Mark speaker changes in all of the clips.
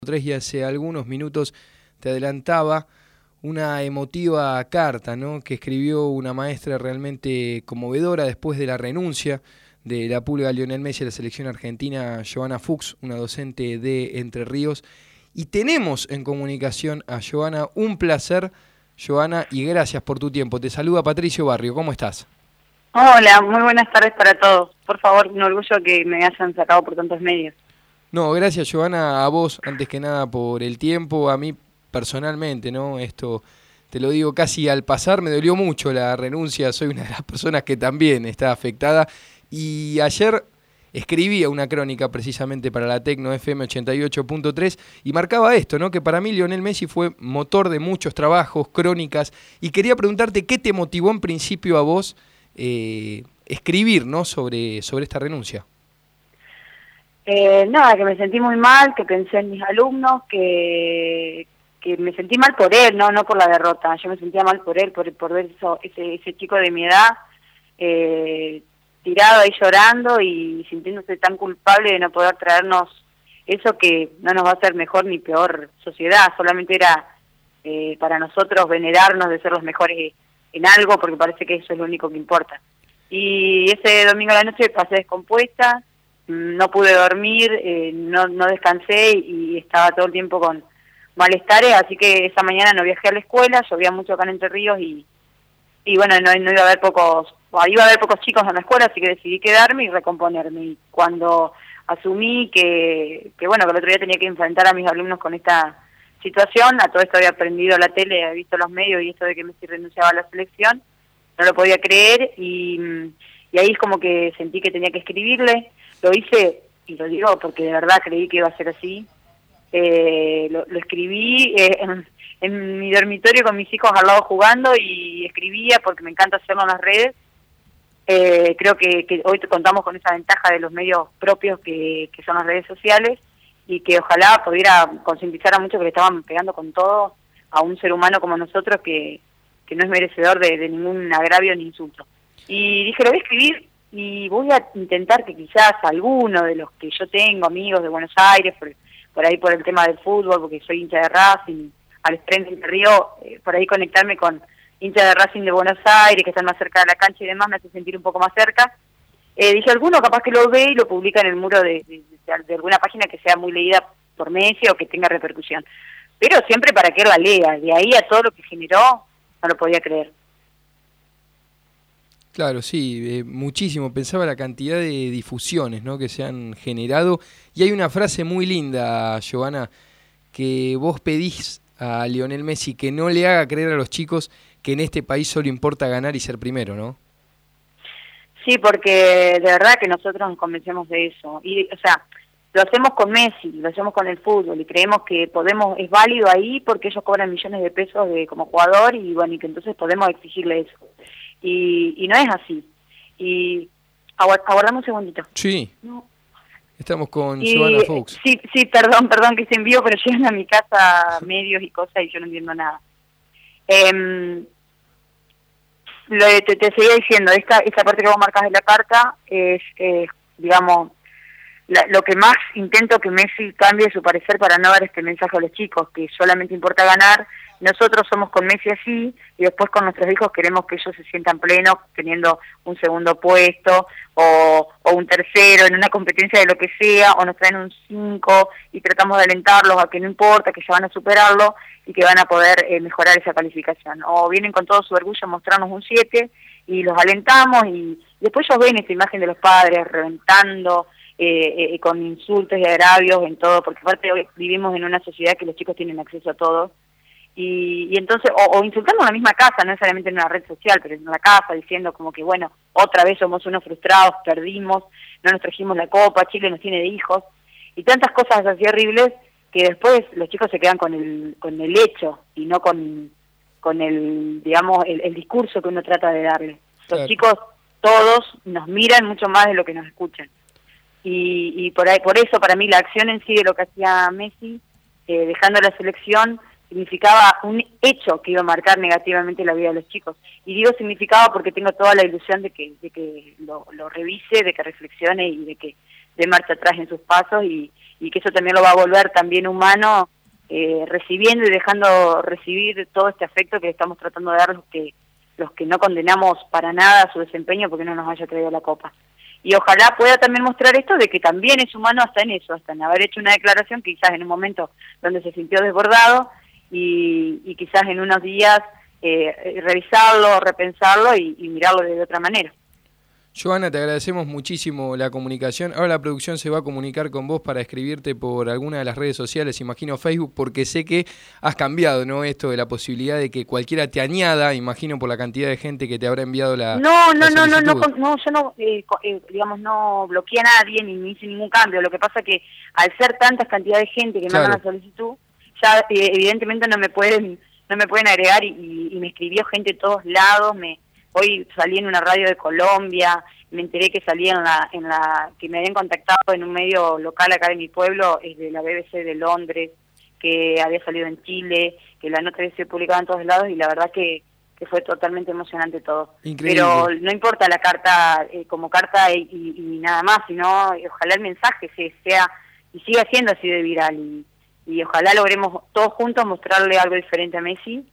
Speaker 1: Y hace algunos minutos te adelantaba una emotiva carta, ¿no?, que escribió una maestra realmente conmovedora después de la renuncia de la pulga Lionel Messi a la selección argentina, Johanna Fuchs, una docente de Entre Ríos. Y tenemos en comunicación a Johanna. Un placer, Johanna, y gracias por tu tiempo. Te saluda Patricio Barrio. ¿Cómo estás?
Speaker 2: Hola, muy buenas tardes para todos. Por favor, un orgullo que me hayan sacado por tantos medios.
Speaker 1: No, gracias, Johanna, a vos antes que nada por el tiempo. A mí personalmente, ¿no? Esto te lo digo casi al pasar, me dolió mucho la renuncia. Soy una de las personas que también está afectada. Y ayer escribía una crónica precisamente para la Tecno FM 88.3 y marcaba esto, ¿no?, que para mí Lionel Messi fue motor de muchos trabajos, crónicas. Y quería preguntarte qué te motivó en principio a vos escribir, ¿no?, sobre esta renuncia.
Speaker 2: Nada, que me sentí muy mal, que pensé en mis alumnos, que me sentí mal por él, no por la derrota. Yo me sentía mal por él, por ver ese chico de mi edad tirado ahí llorando y sintiéndose tan culpable de no poder traernos eso que no nos va a hacer mejor ni peor sociedad. Solamente era para nosotros venerarnos de ser los mejores en algo, porque parece que eso es lo único que importa. Y ese domingo a la noche pasé descompuesta, no pude dormir, no descansé y estaba todo el tiempo con malestares, así que esa mañana no viajé a la escuela, llovía mucho acá en Entre Ríos y bueno, no iba a haber iba a haber pocos chicos en la escuela, así que decidí quedarme y recomponerme. Y cuando asumí que bueno, que el otro día tenía que enfrentar a mis alumnos con esta situación, a todo esto había aprendido la tele, había visto los medios y esto de que Messi renunciaba a la selección, no lo podía creer y ahí es como que sentí que tenía que escribirle. Lo hice, y lo digo porque de verdad creí que iba a ser así. Lo escribí en mi dormitorio con mis hijos al lado jugando y escribía porque me encanta hacerlo en las redes. Creo que hoy contamos con esa ventaja de los medios propios que son las redes sociales y que ojalá pudiera concientizar a muchos que le estaban pegando con todo a un ser humano como nosotros que no es merecedor de ningún agravio ni insulto. Y dije, lo voy a escribir y voy a intentar que quizás alguno de los que yo tengo, amigos de Buenos Aires, por ahí por el tema del fútbol, porque soy hincha de Racing, al frente de Río, por ahí conectarme con hinchas de Racing de Buenos Aires, que están más cerca de la cancha y demás, me hace sentir un poco más cerca. Dije, alguno capaz que lo ve y lo publica en el muro de alguna página que sea muy leída por Messi o que tenga repercusión. Pero siempre para que él la lea, de ahí a todo lo que generó, no lo podía creer.
Speaker 1: Claro, sí, muchísimo. Pensaba la cantidad de difusiones, ¿no?, que se han generado. Y hay una frase muy linda, Johanna, que vos pedís a Lionel Messi que no le haga creer a los chicos que en este país solo importa ganar y ser primero, ¿no?
Speaker 2: Sí, porque de verdad que nosotros nos convencemos de eso. Y, o sea, lo hacemos con Messi, lo hacemos con el fútbol y creemos que es válido ahí porque ellos cobran millones de pesos como jugador y bueno, y que entonces podemos exigirle eso. Y no es así. Y aguardame un segundito.
Speaker 1: Sí. No. Estamos con Johanna Fuchs.
Speaker 2: Sí, perdón que se envió, pero llegan a mi casa medios y cosas y yo no entiendo nada. Te seguía diciendo, esta parte que vos marcás de la carta es digamos, lo que más intento que Messi cambie su parecer para no dar este mensaje a los chicos, que solamente importa ganar. Nosotros somos con Messi así, y después con nuestros hijos queremos que ellos se sientan plenos teniendo un segundo puesto o un tercero en una competencia de lo que sea, o nos traen un 5 y tratamos de alentarlos a que no importa, que ya van a superarlo y que van a poder mejorar esa calificación. O vienen con todo su orgullo a mostrarnos un 7 y los alentamos y después ellos ven esta imagen de los padres reventando, con insultos y agravios en todo, porque aparte hoy vivimos en una sociedad que los chicos tienen acceso a todo. Y entonces, o insultando en la misma casa, no necesariamente en una red social, pero en la casa, diciendo como que bueno, otra vez somos unos frustrados, perdimos, no nos trajimos la copa, Chile nos tiene de hijos, y tantas cosas así horribles que después los chicos se quedan con el hecho y no con el, digamos, el discurso que uno trata de darle. Los chicos todos nos miran mucho más de lo que nos escuchan. Y por eso para mí la acción en sí de lo que hacía Messi, dejando la selección, significaba un hecho que iba a marcar negativamente la vida de los chicos. Y digo significaba porque tengo toda la ilusión de que lo revise, de que reflexione y de que dé marcha atrás en sus pasos y y que eso también lo va a volver también humano, recibiendo y dejando recibir todo este afecto que estamos tratando de dar los que no condenamos para nada su desempeño porque no nos haya traído la copa. Y ojalá pueda también mostrar esto de que también es humano hasta en eso, hasta en haber hecho una declaración quizás en un momento donde se sintió desbordado y quizás en unos días revisarlo, repensarlo y mirarlo de otra manera.
Speaker 1: Joana, te agradecemos muchísimo la comunicación. Ahora la producción se va a comunicar con vos para escribirte por alguna de las redes sociales, imagino Facebook, porque sé que has cambiado, ¿no? Esto de la posibilidad de que cualquiera te añada, imagino por la cantidad de gente que te habrá enviado la
Speaker 2: No, yo no, digamos, no bloqueé a nadie ni hice ningún cambio. Lo que pasa que al ser tantas cantidad de gente que mandan la solicitud, ya evidentemente no me pueden agregar y me escribió gente de todos lados. Hoy salí en una radio de Colombia, me enteré que salí que me habían contactado en un medio local acá de mi pueblo, es de la BBC de Londres, que había salido en Chile, que la nota había sido publicada en todos lados y la verdad que fue totalmente emocionante todo.
Speaker 1: Increíble.
Speaker 2: Pero no importa la carta como carta y nada más, sino ojalá el mensaje sea y siga siendo así de viral y ojalá logremos todos juntos mostrarle algo diferente a Messi.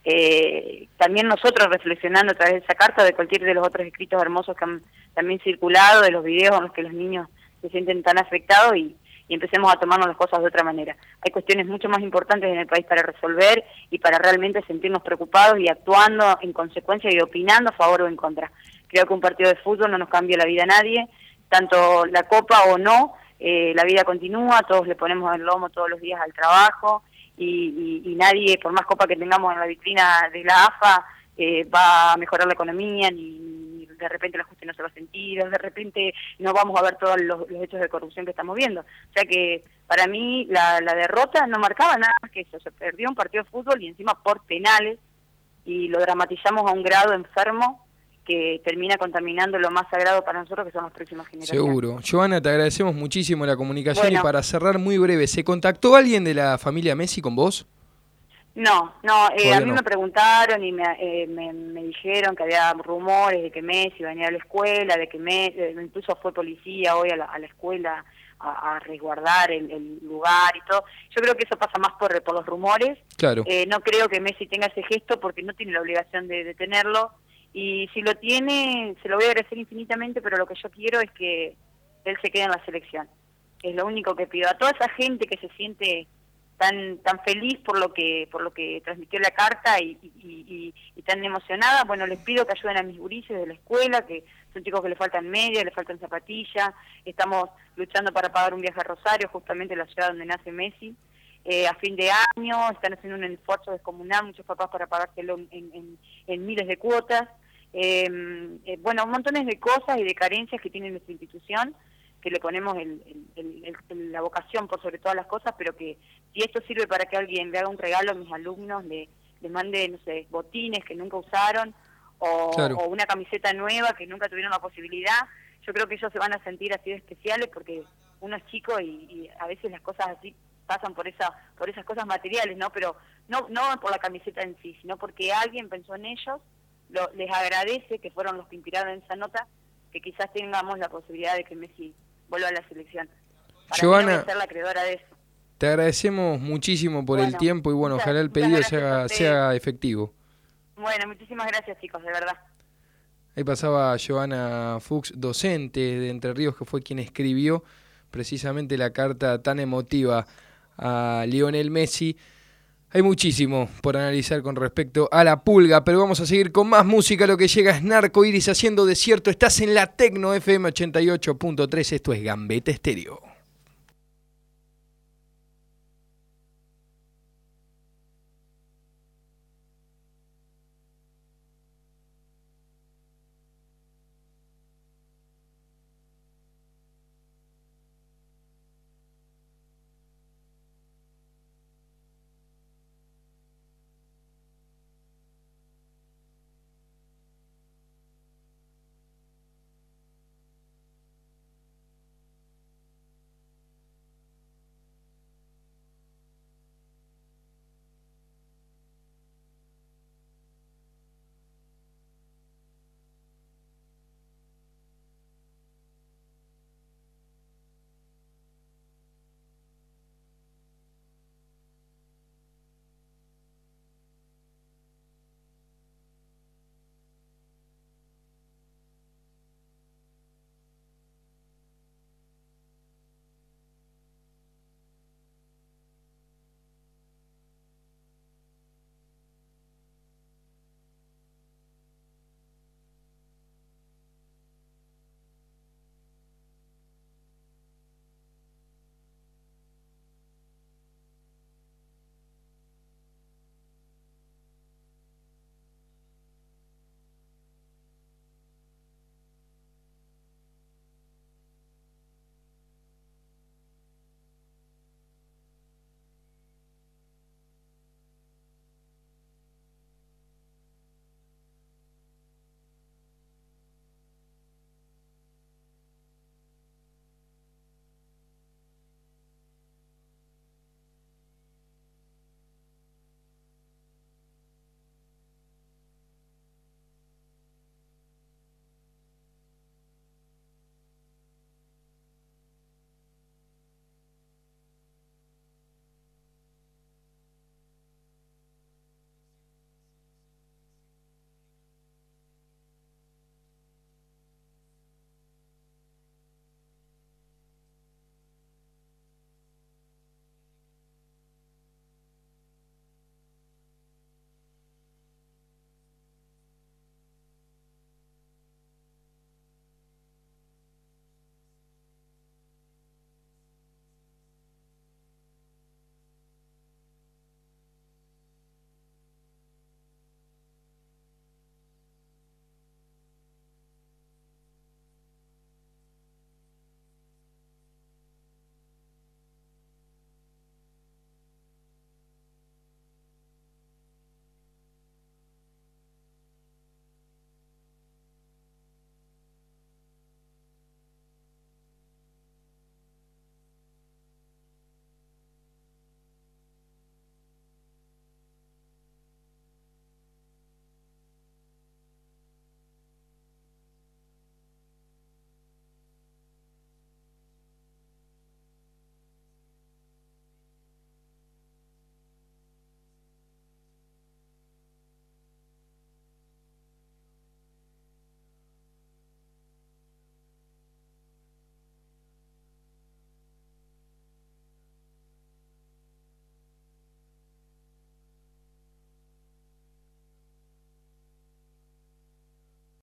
Speaker 2: También nosotros reflexionando a través de esa carta, de cualquier de los otros escritos hermosos que han también circulado, de los videos en los que los niños se sienten tan afectados y empecemos a tomarnos las cosas de otra manera. Hay cuestiones mucho más importantes en el país para resolver y para realmente sentirnos preocupados y actuando en consecuencia y opinando a favor o en contra. Creo que un partido de fútbol no nos cambia la vida a nadie, tanto la copa o no, la vida continúa, todos le ponemos el lomo todos los días al trabajo, y nadie, por más copa que tengamos en la vitrina de la AFA, va a mejorar la economía, ni de repente la justicia no se va a sentir, o de repente no vamos a ver todos los hechos de corrupción que estamos viendo. O sea que para mí la derrota no marcaba nada más que eso, se perdió un partido de fútbol y encima por penales, y lo dramatizamos a un grado enfermo que termina contaminando lo más sagrado para nosotros, que son las próximas generaciones.
Speaker 1: Seguro. Joana, te agradecemos muchísimo la comunicación. Bueno, y para cerrar muy breve, ¿se contactó alguien de la familia Messi con vos?
Speaker 2: No, a mí me preguntaron y me dijeron que había rumores de que Messi iba a venir a la escuela, de que Messi, incluso fue policía hoy a la escuela a resguardar el lugar y todo. Yo creo que eso pasa más por los rumores.
Speaker 1: Claro.
Speaker 2: No creo que Messi tenga ese gesto porque no tiene la obligación de tenerlo. Y si lo tiene, se lo voy a agradecer infinitamente, pero lo que yo quiero es que él se quede en la selección. Es lo único que pido. A toda esa gente que se siente tan feliz por lo que transmitió la carta y tan emocionada, bueno, les pido que ayuden a mis gurises de la escuela, que son chicos que le faltan medias, le faltan zapatillas. Estamos luchando para pagar un viaje a Rosario, justamente la ciudad donde nace Messi. A fin de año están haciendo un esfuerzo descomunal muchos papás para pagárselo en miles de cuotas. Bueno, montones de cosas y de carencias que tiene nuestra institución, que le ponemos la vocación por sobre todas las cosas, pero que si esto sirve para que alguien le haga un regalo a mis alumnos, les mande, no sé, botines que nunca usaron o una camiseta nueva que nunca tuvieron la posibilidad, yo creo que ellos se van a sentir así de especiales porque uno es chico y a veces las cosas así pasan por esas cosas materiales, ¿no? Pero no por la camiseta en sí, sino porque alguien pensó en ellos, les agradece que fueron los que inspiraron esa nota, que quizás tengamos la posibilidad de que Messi vuelva a la selección. Para
Speaker 1: Joana,
Speaker 2: mí no voy a ser la acreedora de eso.
Speaker 1: Te agradecemos muchísimo por el tiempo y bueno, ojalá el pedido sea efectivo.
Speaker 2: Bueno, muchísimas gracias, chicos, de verdad.
Speaker 1: Ahí pasaba Joana Fuchs, docente de Entre Ríos, que fue quien escribió precisamente la carta tan emotiva a Lionel Messi. Hay muchísimo por analizar con respecto a la pulga, pero vamos a seguir con más música. Lo que llega es Narco Iris haciendo Desierto. Estás en la Tecno FM 88.3. Esto es Gambetta Estéreo.